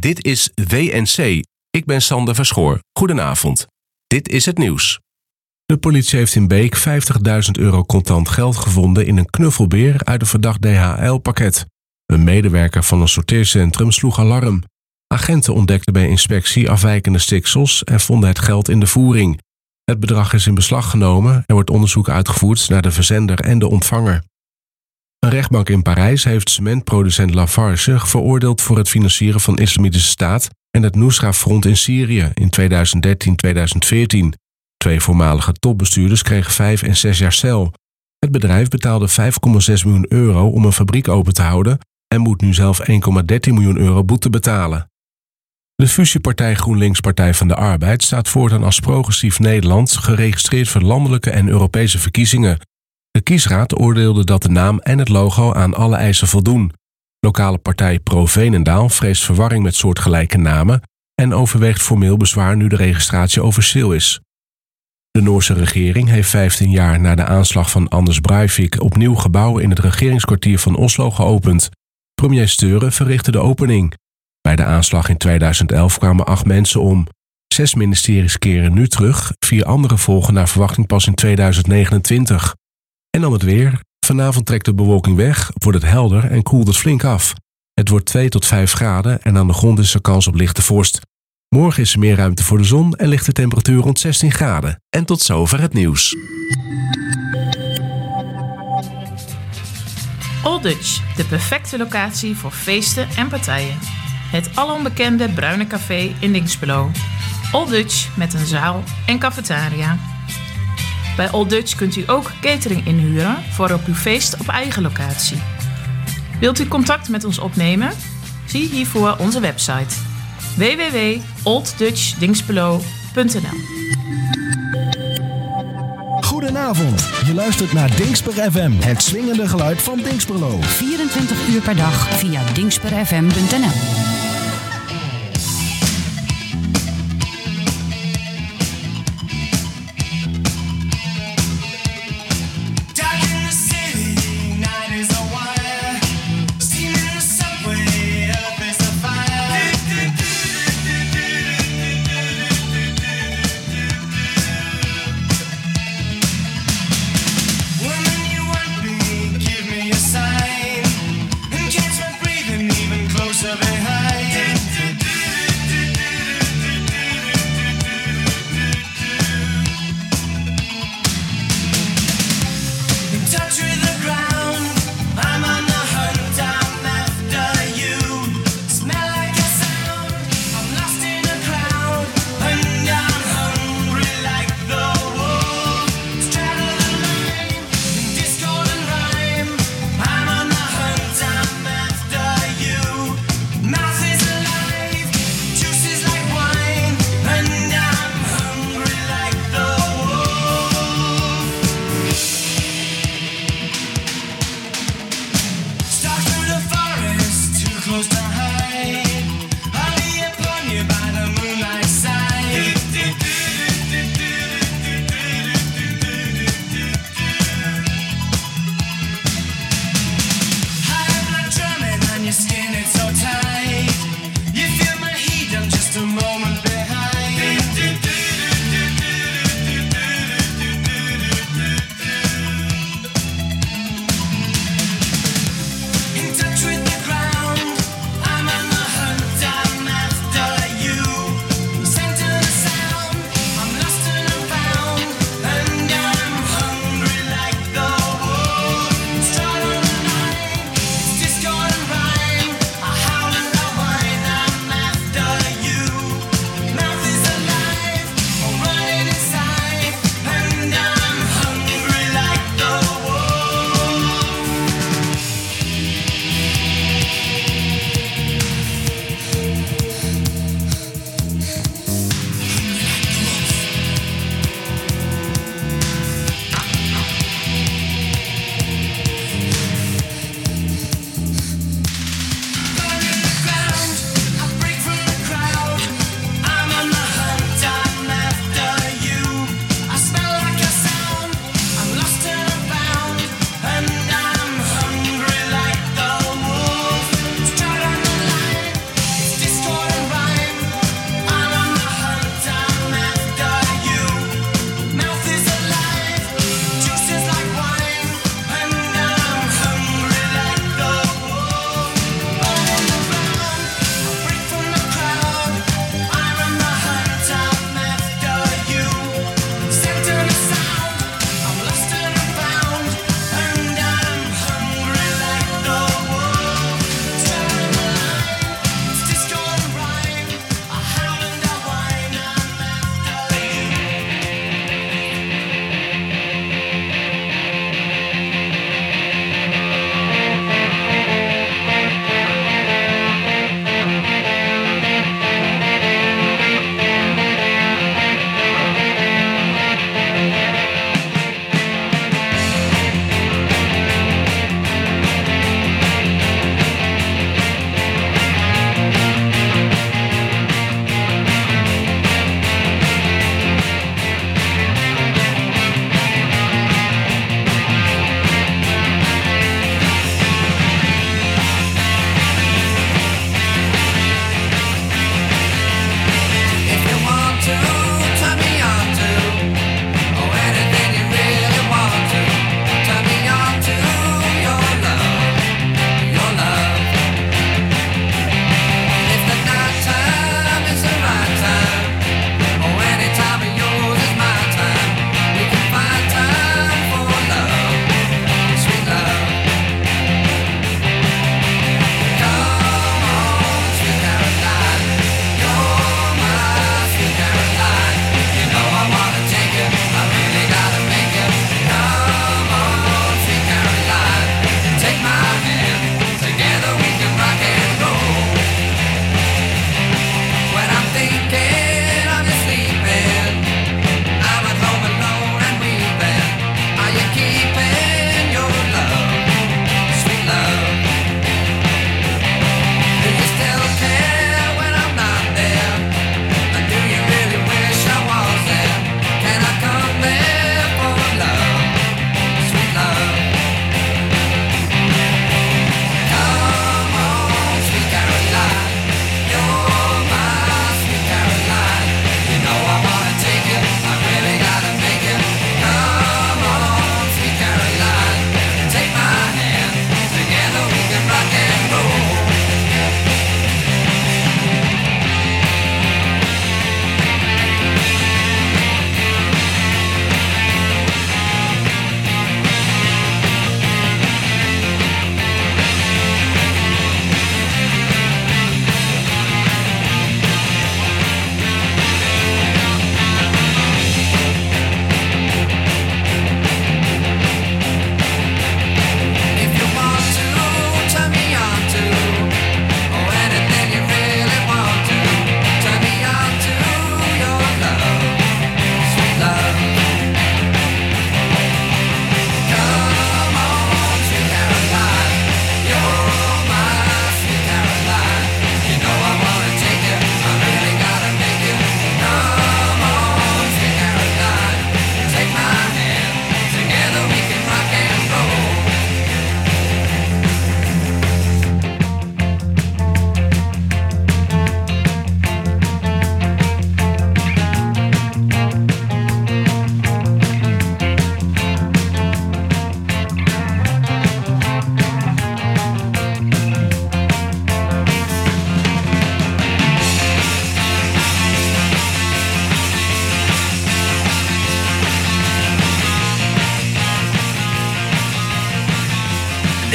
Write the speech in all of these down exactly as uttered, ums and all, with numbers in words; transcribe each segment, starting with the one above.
Dit is W N C. Ik ben Sander Verschoor. Goedenavond. Dit is het nieuws. De politie heeft in Beek vijftigduizend euro contant geld gevonden in een knuffelbeer uit een verdacht D H L-pakket. Een medewerker van een sorteercentrum sloeg alarm. Agenten ontdekten bij inspectie afwijkende stiksels en vonden het geld in de voering. Het bedrag is in beslag genomen. Er wordt onderzoek uitgevoerd naar de verzender en de ontvanger. Een rechtbank in Parijs heeft cementproducent Lafarge veroordeeld voor het financieren van Islamitische Staat en het Nusra-front in Syrië in tweeduizend dertien tweeduizend veertien. Twee voormalige topbestuurders kregen vijf en zes jaar cel. Het bedrijf betaalde vijf komma zes miljoen euro om een fabriek open te houden en moet nu zelf één komma dertien miljoen euro boete betalen. De fusiepartij GroenLinks Partij van de Arbeid staat voortaan als Progressief Nederland geregistreerd voor landelijke en Europese verkiezingen. De kiesraad oordeelde dat de naam en het logo aan alle eisen voldoen. Lokale partij Pro Veenendaal vreest verwarring met soortgelijke namen en overweegt formeel bezwaar nu de registratie officieel is. De Noorse regering heeft vijftien jaar na de aanslag van Anders Breivik opnieuw gebouwen in het regeringskwartier van Oslo geopend. Premier Støre verrichtte de opening. Bij de aanslag in tweeduizend elf kwamen acht mensen om. Zes ministeries keren nu terug, vier andere volgen naar verwachting pas in tweeduizend negenentwintig. En dan het weer. Vanavond trekt de bewolking weg, wordt het helder en koelt het flink af. Het wordt twee tot vijf graden en aan de grond is er kans op lichte vorst. Morgen is er meer ruimte voor de zon en ligt de temperatuur rond zestien graden. En tot zover het nieuws. Old Dutch, de perfecte locatie voor feesten en partijen. Het alombekende Bruine Café in Dinxperlo. Old Dutch met een zaal en cafetaria. Bij Old Dutch kunt u ook catering inhuren voor op uw feest op eigen locatie. Wilt u contact met ons opnemen? Zie hiervoor onze website w w w punt old dutch dinxperlo punt n l. Goedenavond, je luistert naar Dinxper F M, het swingende geluid van Dinxperlo. vierentwintig uur per dag via dinxper f m punt n l.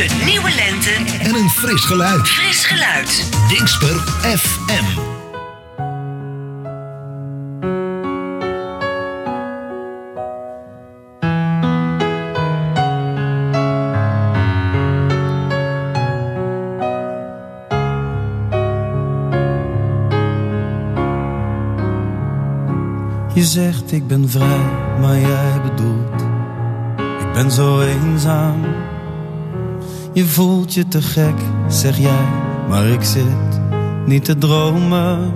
Een nieuwe lente En een fris geluid. Fris geluid. Dingsper F M. Je zegt ik ben vrij, maar jij bedoelt ik ben zo eenzaam. Je voelt je te gek, zeg jij, maar ik zit niet te dromen.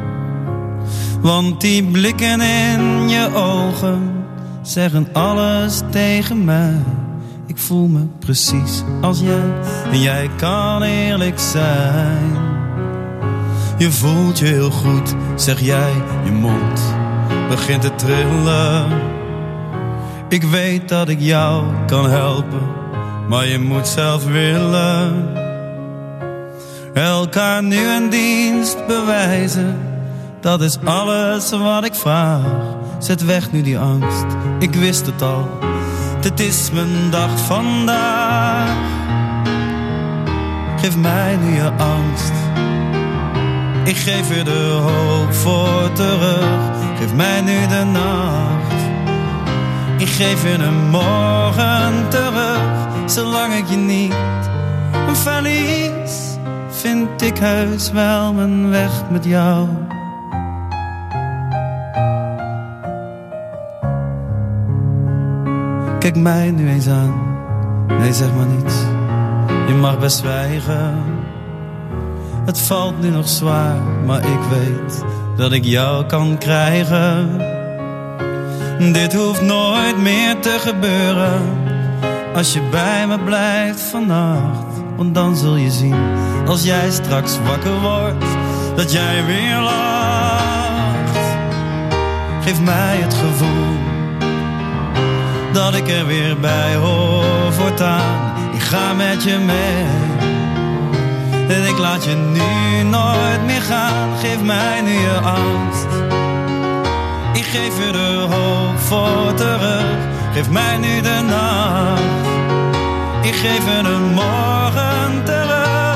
Want die blikken in je ogen zeggen alles tegen mij. Ik voel me precies als jij en jij kan eerlijk zijn. Je voelt je heel goed, zeg jij, je mond begint te trillen. Ik weet dat ik jou kan helpen, maar je moet zelf willen. Elkaar nu een dienst bewijzen, dat is alles wat ik vraag. Zet weg nu die angst, ik wist het al, dit is mijn dag vandaag. Geef mij nu je angst, ik geef je de hoop voor terug. Geef mij nu de nacht, ik geef je een morgen terug. Zolang ik je niet verlies, vind ik heus wel mijn weg met jou. Kijk mij nu eens aan, nee zeg maar niets, je mag best zwijgen. Het valt nu nog zwaar, maar ik weet dat ik jou kan krijgen. Dit hoeft nooit meer te gebeuren, als je bij me blijft vannacht. Want dan zul je zien, als jij straks wakker wordt, dat jij weer lacht. Geef mij het gevoel dat ik er weer bij hoor voortaan. Ik ga met je mee en ik laat je nu nooit meer gaan. Geef mij nu je angst, ik geef je de hoop voor terug. Geef mij nu de nacht, ik geef je een morgen terug.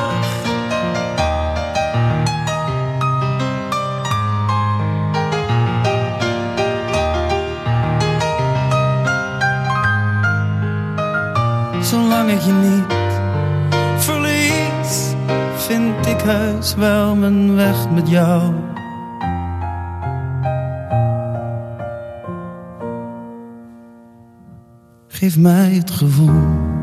Zolang ik je niet verlies, vind ik heus wel mijn weg met jou. Geef mij het gevoel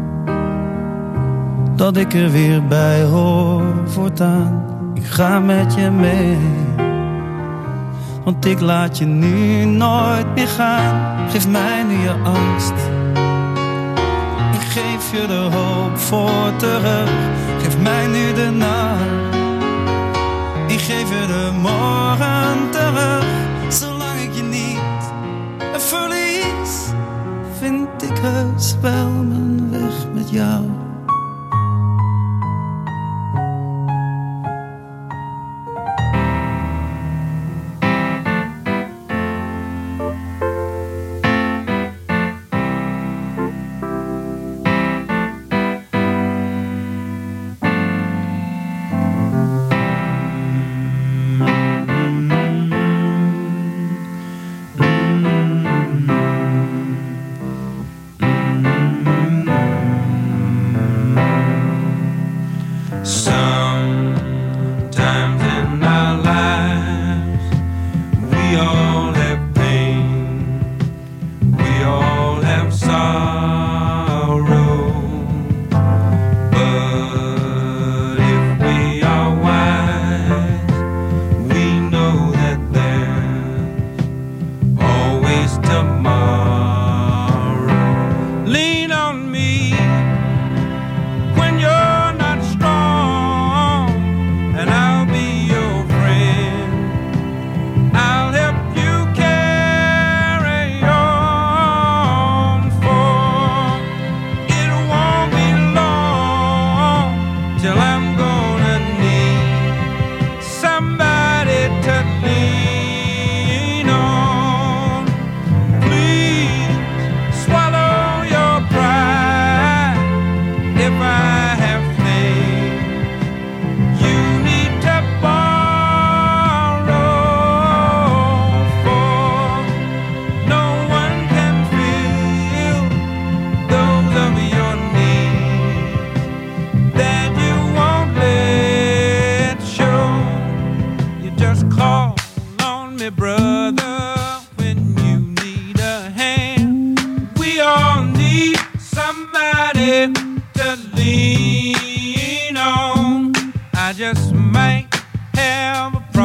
dat ik er weer bij hoor voortaan. Ik ga met je mee, want ik laat je nu nooit meer gaan. Geef mij nu je angst, ik geef je de hoop voor terug. Geef mij nu de nacht, ik geef je de morgen terug. Zolang ik je niet verlies, vind ik heus wel mijn weg met jou.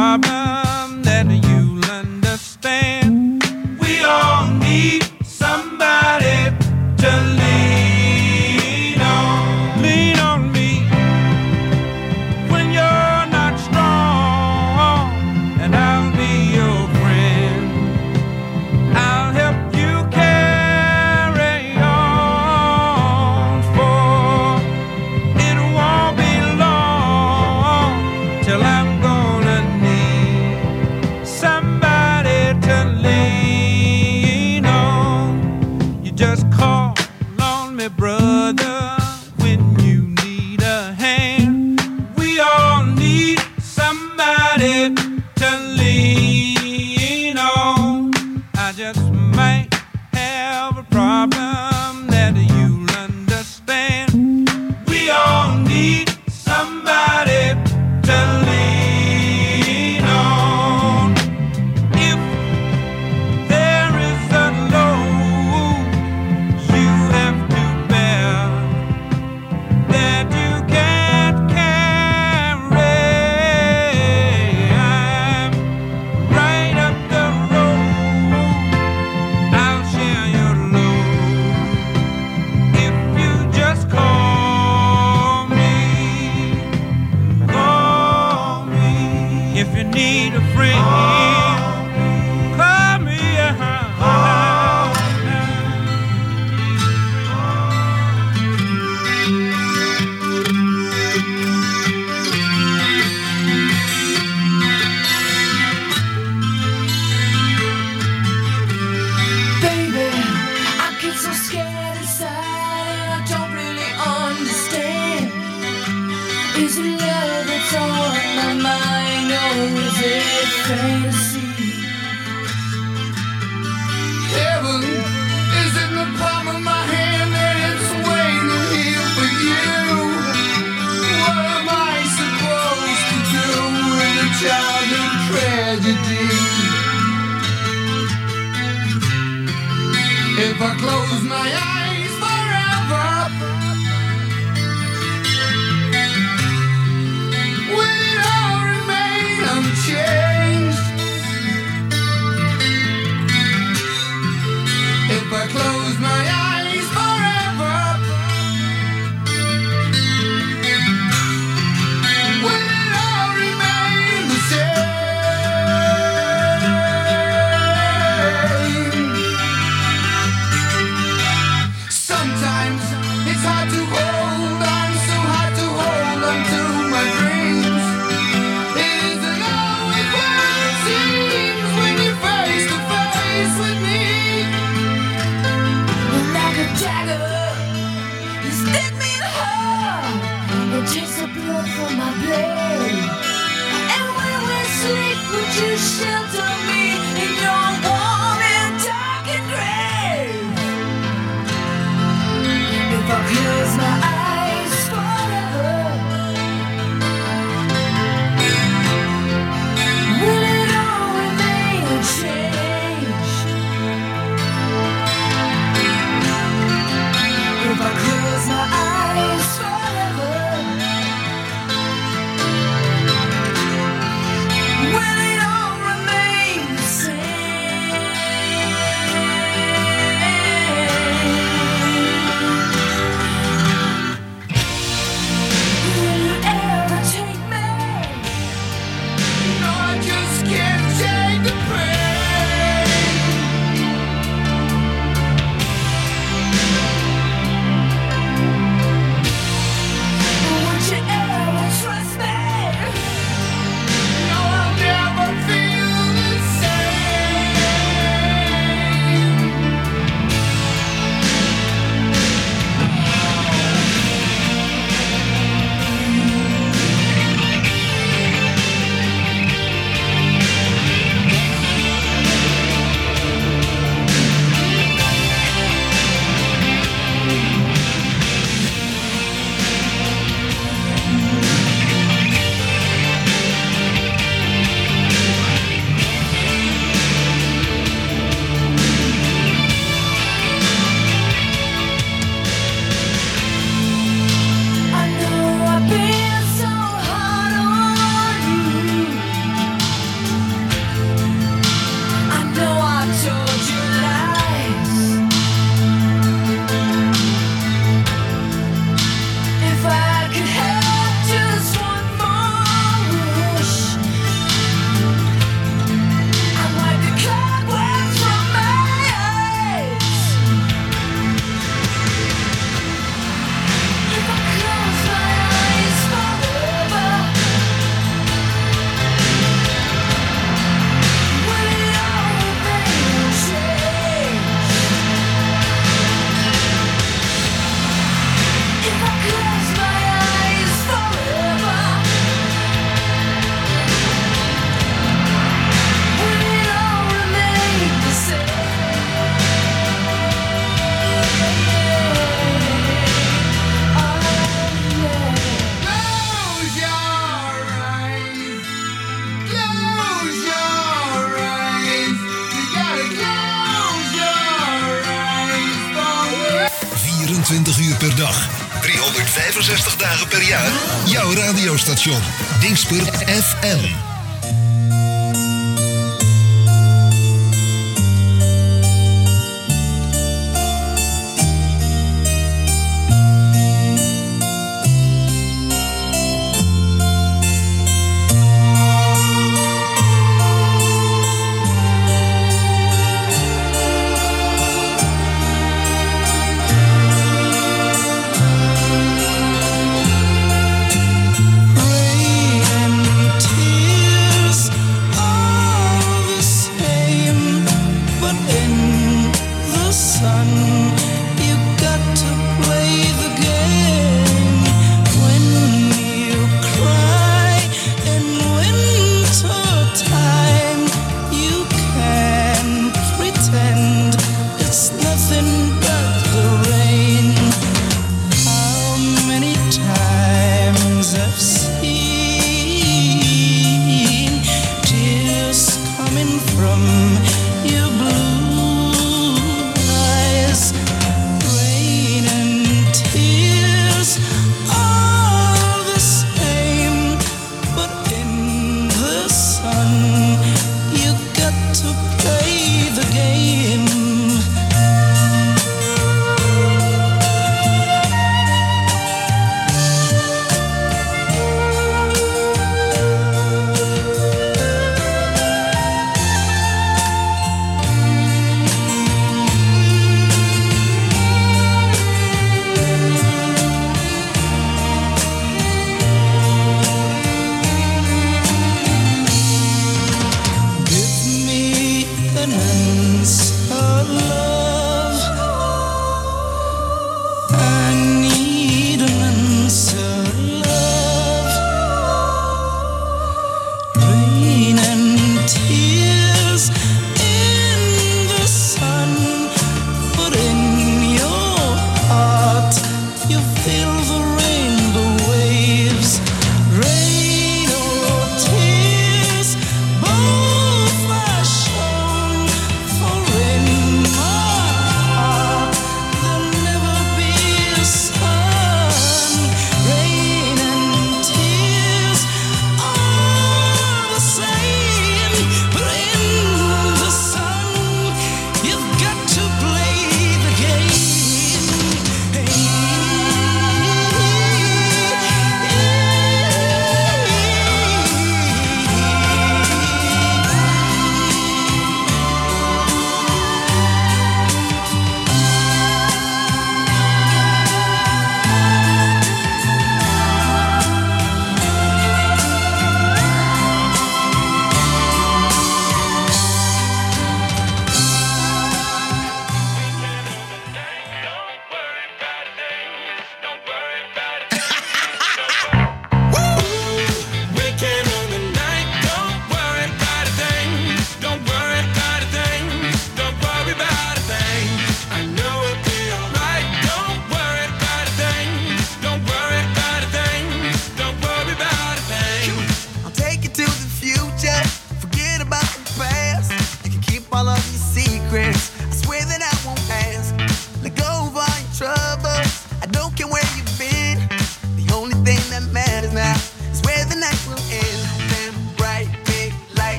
problem that you'll understand. We all need somebody to lean on. Lean on me when you're not strong, and I'll be your friend. I'll help you carry on, for it won't be long till I'm gonna need somebody to lean on. You just call on me, brother, when you need a hand. We all need somebody to lean on. I just might have a problem that you'll understand. We all need somebody to lean on. If there is a load you have to bear that you can't carry, I'm right up the road. I'll share your load if you just call me. Call me if you need a friend. Call me. Baby, I get so scared inside and I don't really understand. Is it love that's on my mind or is it fantasy? Heaven is in the palm of my hand and it's waiting here for you. What am I supposed to do with a childhood tragedy? If I close my eyes forever, will it all remain unchanged? If I close my eyes forever, will it all remain the same? vierentwintig uur per dag, driehonderdvijfenzestig dagen per jaar. Jouw radiostation, Dingsper F M.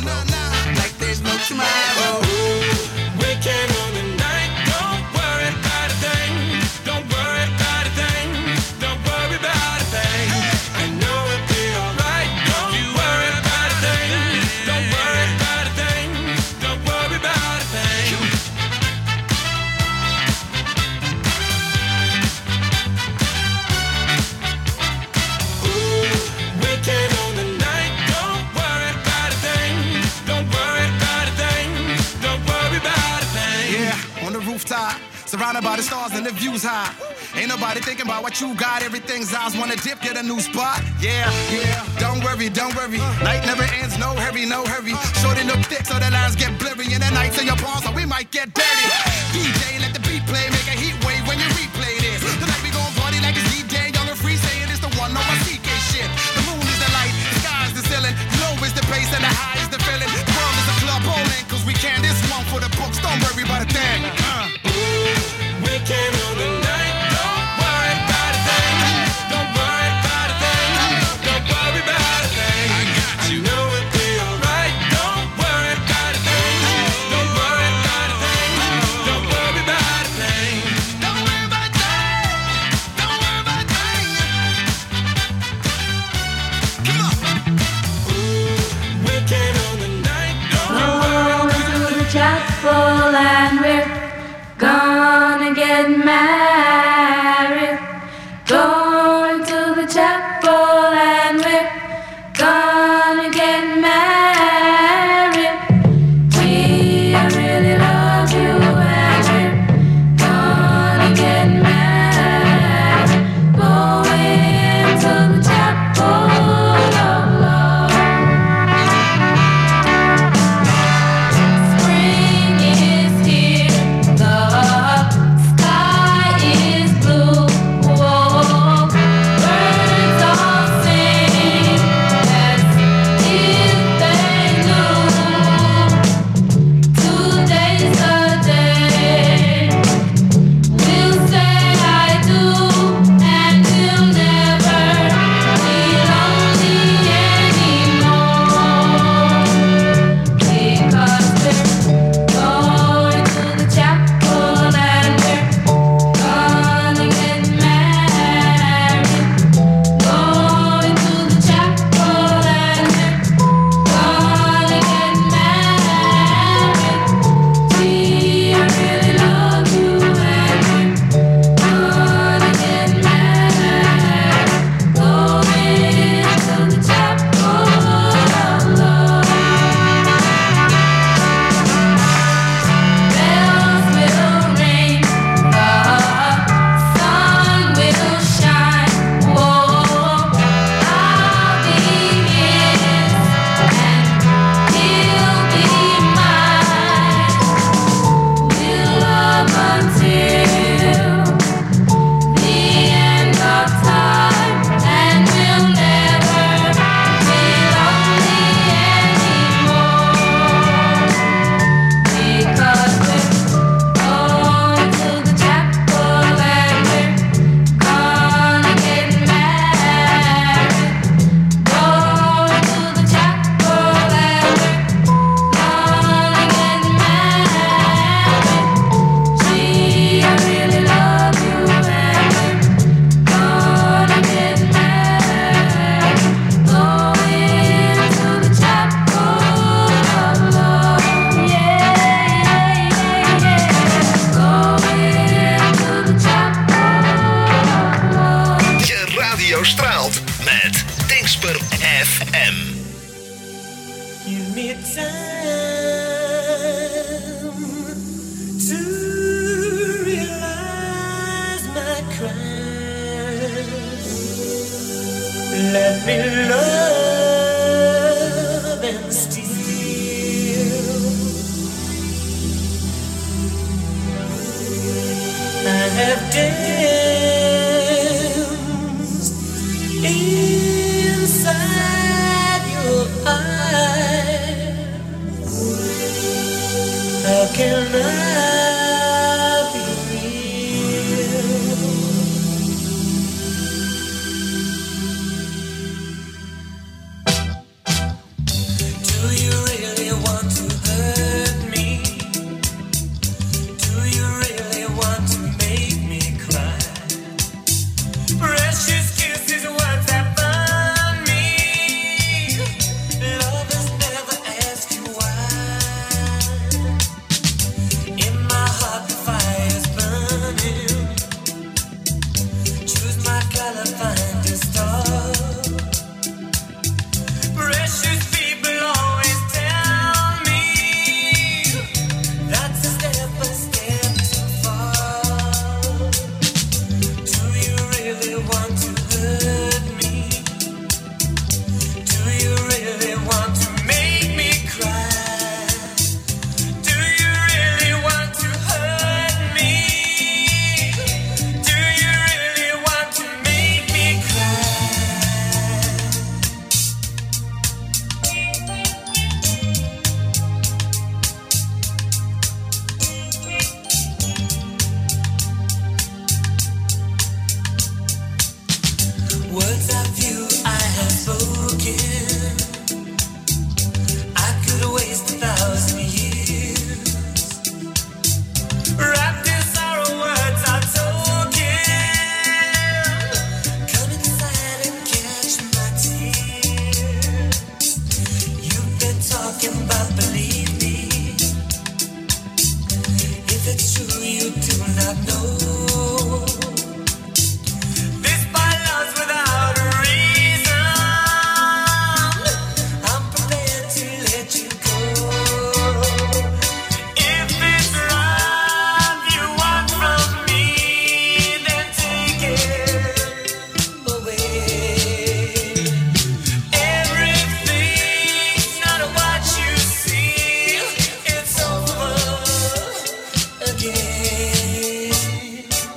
nah, nah, like there's no tomorrow. Weekend on the night, don't worry about a thing. Don't worry about a thing. Don't worry about a thing. I know it'll be alright. Don't you worry about a thing. Don't worry about a thing. Don't worry about a thing. Ooh, weekend on the night, don't worry about a thing. Don't worry about a thing. Don't worry about a thing. Yeah, on the rooftop, surrounded by the stars and the views high. Ain't nobody thinking about what you got. Everything's eyes wanna dip, get a new spot. Yeah, yeah. Don't worry, don't worry. Night never ends, no hurry, no hurry. Short and up thick so the lines get blurry. And the nights in your palms, so we might get dirty. D J, let the beat play, make a heat wave when you replay this. Tonight we gon' party like it's D J, young and free, saying it's the one on my C K shit. The moon is the light, the sky is the ceiling, low is the bass and the high is the feeling. The world is a club bowling, cause we can this one for the books. Don't worry about a thing. Uh. Weekend on the night, don't worry about a thing. Don't worry about a thing. Don't worry about a thing. I got you. I know it'll be alright. Don't worry about a thing. Don't worry about a thing. Don't worry about a thing. Don't worry about a thing. Don't worry about a thing. Come on. Ooh, weekend on the night, don't worry about a thing. To the chapel and we're gonna get married. Going to the chapel and we're gonna get married. We I really love you and we're gonna get married. Going to the chapel of love. Spring is here, the sky is blue. Whoa, birds all sing as if they knew. Today's the day we'll say I do, and we'll never be lonely anymore. Because we're going to the chapel and we're gonna get married. Going to the chapel and we're gonna get married. Gee, I really love you and we're gonna get married. Going to the chapel of love. Bells will ring, the sun will shine. Whoa, I'll be his and he'll be mine. We'll love until the end of time, and we'll never be lonely anymore. Because we're going to the chapel and we're gonna get married. Going to the chapel and we're gonna get married. Gee, I really love you and we're gonna get married. Going to the chapel of love. Yeah, yeah, yeah, yeah. Going to the chapel of love. Je radio straalt met Dingsper F M. Give me time to realize my crime. Let me love and steal. I have danced inside your eyes. How can I be real? Do you really talking about, believe me. If it's true, you do not know. This by love's without a reason. I'm prepared to let you go. If it's love you want from me, then take it away. Everything's not what you see. It's over again.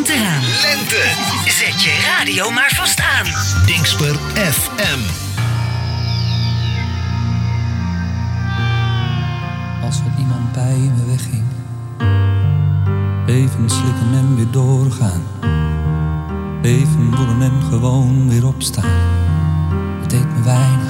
komt eraan. Lente. Zet je radio maar vast aan. Dingsper F M. Als er iemand bij me wegging, even slikken en weer doorgaan. Even voelen en gewoon weer opstaan. Het deed me weinig,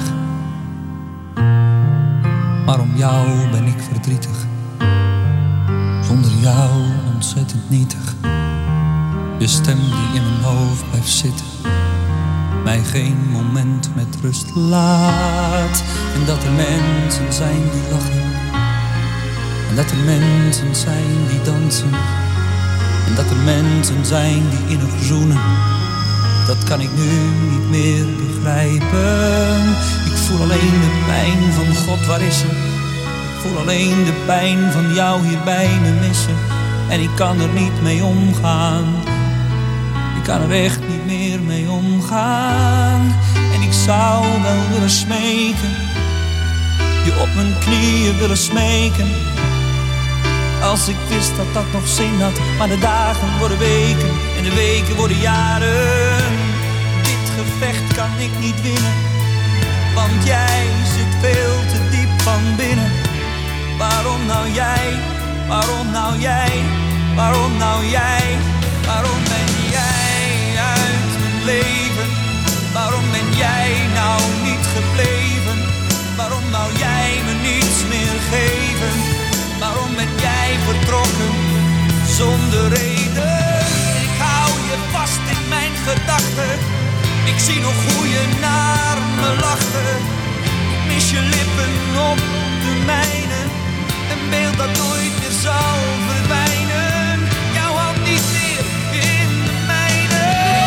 maar om jou ben ik verdrietig. Zonder jou ontzettend nietig. Je stem die in mijn hoofd blijft zitten, mij geen moment met rust laat. En dat er mensen zijn die lachen, en dat er mensen zijn die dansen, en dat er mensen zijn die innig zoenen. Dat kan ik nu niet meer begrijpen. Ik voel alleen de pijn van God, waar is ze? Ik voel alleen de pijn van jou hier bij me missen. En ik kan er niet mee omgaan. Ik kan er echt niet meer mee omgaan. En ik zou wel willen smeken, je op mijn knieën willen smeken. Als ik wist dat dat nog zin had. Maar de dagen worden weken en de weken worden jaren. Dit gevecht kan ik niet winnen, want jij zit veel te diep van binnen. Waarom nou jij, waarom nou jij, waarom nou jij, waarom ben jij uit mijn leven? Waarom ben jij nou niet gebleven? Waarom nou jij me niets meer geven? Waarom ben jij vertrokken zonder reden? Ik hou je vast in mijn gedachten. Ik zie nog hoe je naar me lachte. Ik mis je lippen op de mijne. Een beeld dat nooit meer zal verdwijnen. Jouw hand niet meer in de mijne.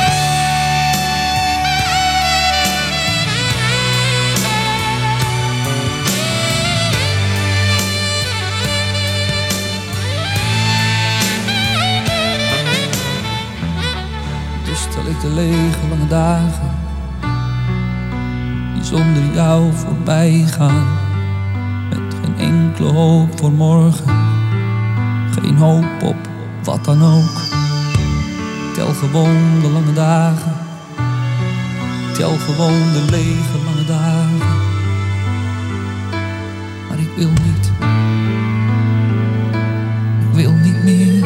Dus stel ik de lege lange dagen die zonder jou voorbij gaan. Enkele hoop voor morgen, geen hoop op wat dan ook. Tel gewoon de lange dagen, tel gewoon de lege lange dagen. Maar ik wil niet, ik wil niet meer.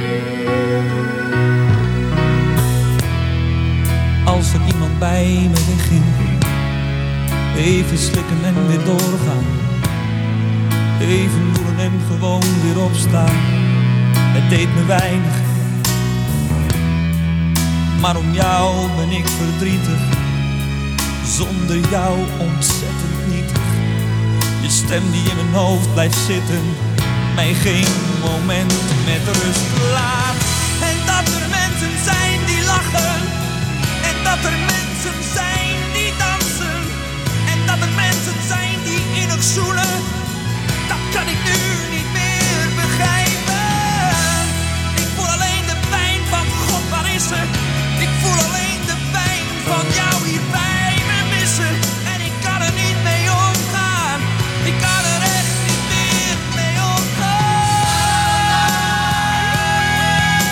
Als er iemand bij me wegging, even slikken en weer doorgaan. Even voelen en gewoon weer opstaan. Het deed me weinig, maar om jou ben ik verdrietig. Zonder jou ontzettend nietig. Je stem die in mijn hoofd blijft zitten, mij geen moment met rust laat. En dat er mensen zijn die lachen, en dat er mensen zijn die dansen, en dat er mensen zijn die innig zoenen. Dat kan ik nu niet meer begrijpen. Ik voel alleen de pijn van God, waar is ze? Ik voel alleen de pijn van jou hier bij me missen. En ik kan er niet mee omgaan. Ik kan er echt niet meer mee omgaan.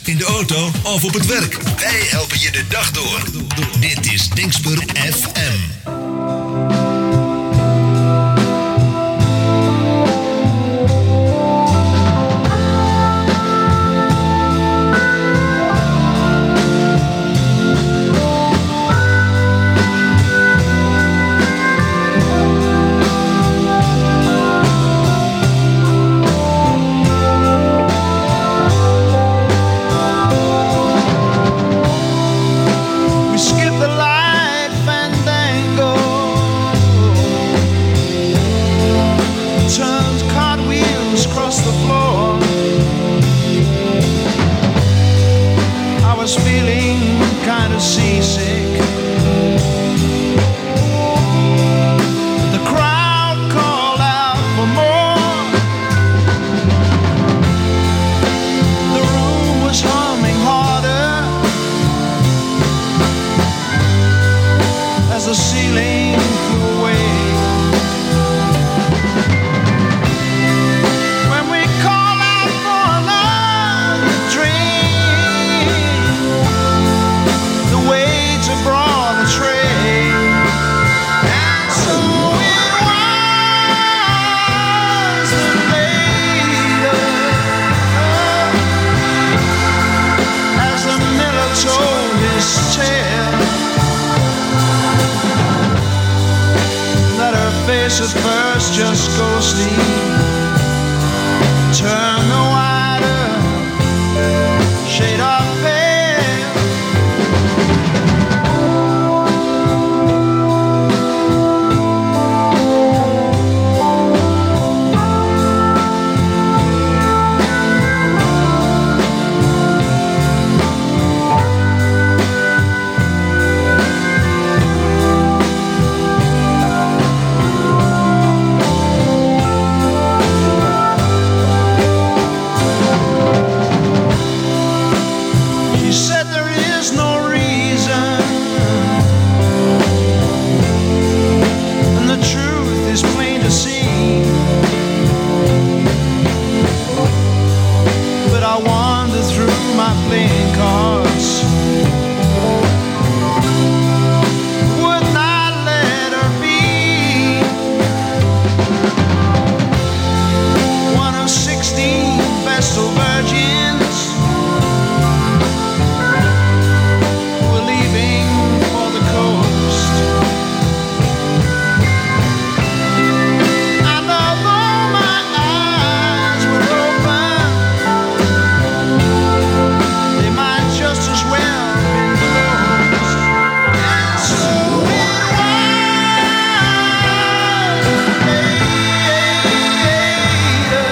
in de auto of op het werk. Wij helpen je de dag door. Dit is Dingsper F M. We skip the light fandango, turns cartwheels across the floor. I was feeling kind of seasick. The crowd called out for more. The room was humming harder as the ceiling flew away. When we call out for another drink, the waiter brought a tray. And so it was that later, as the miller told his tale, that her face at first just ghostly turned the wider shade of pale. She said there is no reason, and the truth is plain to see. But I wander through my playing cards, would not let her be one of sixteen Vestal virgins who were leaving for the coast. And although my eyes were open, they might just as well have been closed. And so it was later,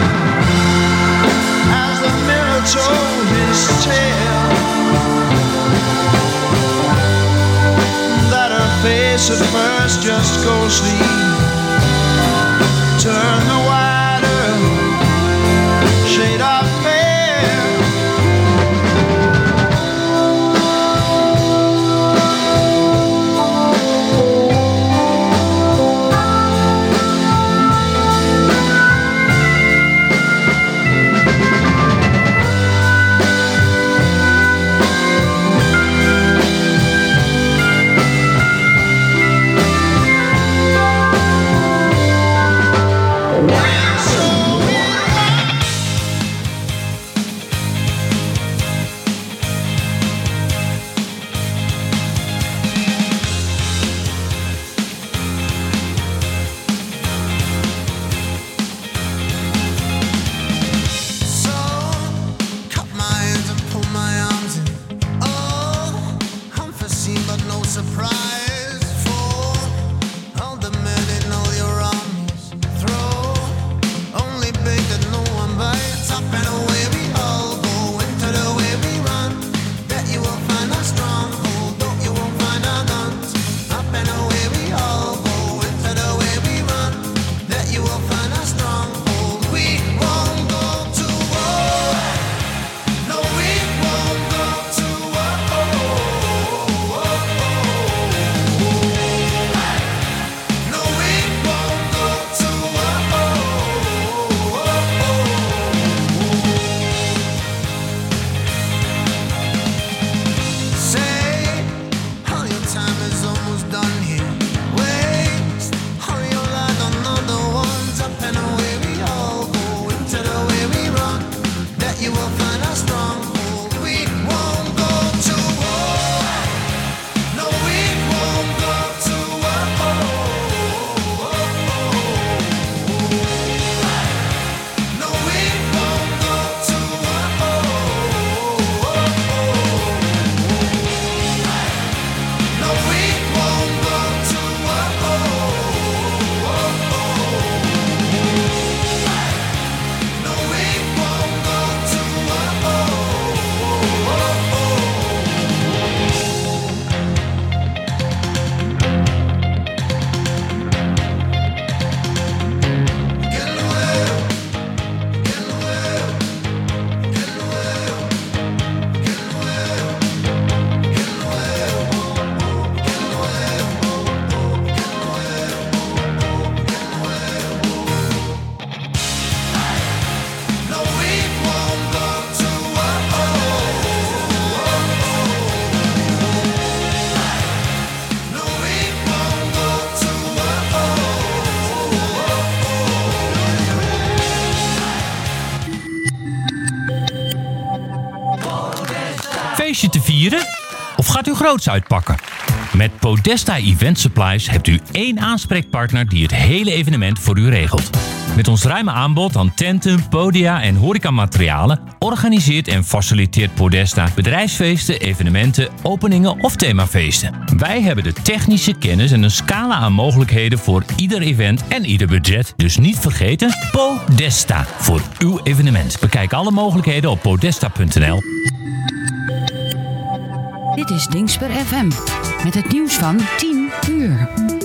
as the mirror told his tale, that her face at first just ghostly turned the wider shade of pale. feestje te vieren? Of gaat u groots uitpakken? Met Podesta Event Supplies hebt u één aanspreekpartner die het hele evenement voor u regelt. Met ons ruime aanbod aan tenten, podia en horecamaterialen organiseert en faciliteert Podesta bedrijfsfeesten, evenementen, openingen of themafeesten. Wij hebben de technische kennis en een scala aan mogelijkheden voor ieder event en ieder budget. Dus niet vergeten, Podesta voor uw evenement. Bekijk alle mogelijkheden op podesta punt n l. Dit is Dingsper F M met het nieuws van tien uur.